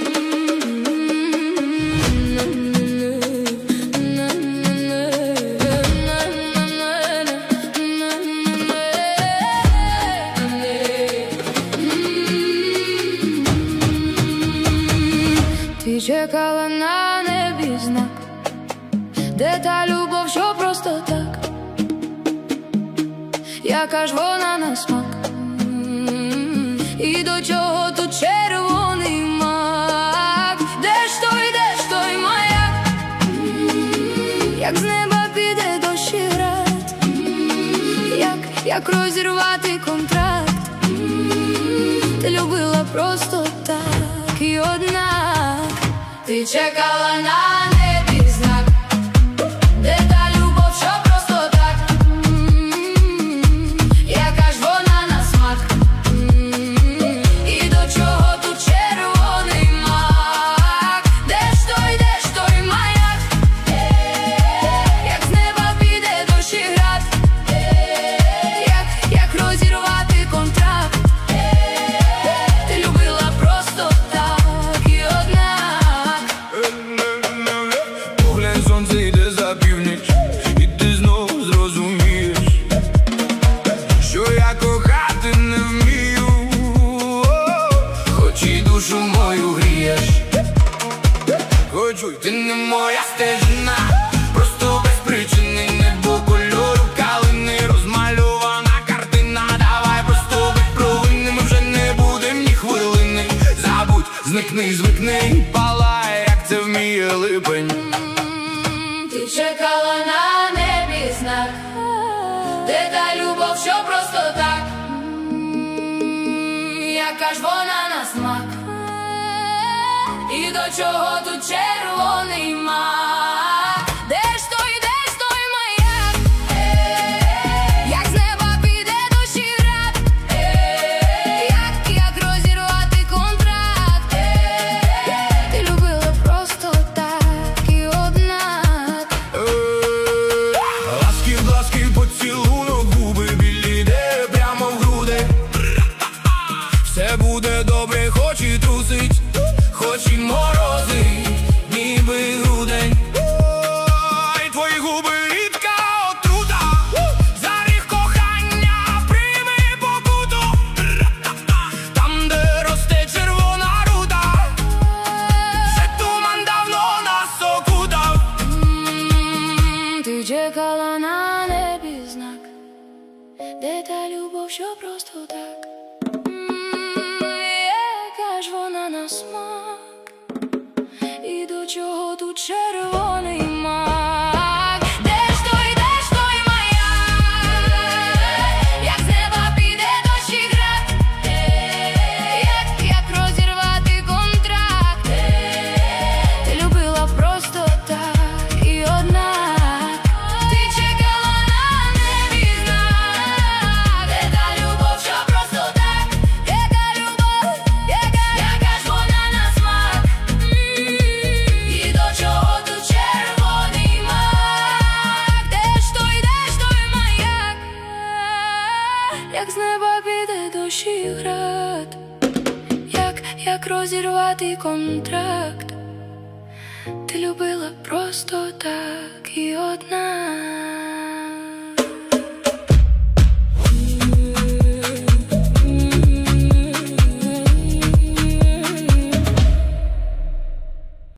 Ти чекала на небі знак, де та любов, що просто так, яка ж вона на смак, і до чого тут червоний мак? Де ж той маяк, як з неба піде дощ і град, як розірвати контракт? Ти любила просто так і однак. Ти чекала на небі знак, де та любов, що просто так, яка ж вона на смак, і до чого тут червоний мак? Де ж той маяк, як з неба піде дощ і град, як розірвати контракт? Ти любила просто так і однак. Поглянь, сонце йде за північ, і ти знову зрозумієш, що я кохати не вмію, хоч і душу мою грієш. Хочу, й ти не моя стежина, просто без причини, небо кольору калини, розмальована картина. Давай просто будь провини, ми вже не будем ні хвилини. Забудь, зникни, звикни, палай, як це вміє липень. Ти чекала на небі знак, де та любов, що просто так, яка ж вона на смак, і до чого тут червоний мак? Де ж той маяк, як з неба піде дощ і град, як розірвати контракт? Ти любила просто так і однак. Ласки, поцілунок, губи білі, де прямо в груди. Все буде добре, хоч і трусить, хоч і морозить, ніби грудень. Ой, твої губи рідка отрута, за ріг кохання прийми покуту. Там, де росте червона рута, вже туман давно нас окутав. Ти чекала на небі знак, де та любов, що просто так, яка ж вона на смак, і до чого тут червоний мак? Де ж той маяк, як з неба піде дощ і град, як розірвати контракт? Ти любила просто так і однак. Ти чекала на небі знак, де та любов, що просто так, яка ж вона на смак, і до чого тут червоний мак? Де ж той маяк, як з неба піде дощ і град, як розірвати контракт? Ти любила просто так і однак.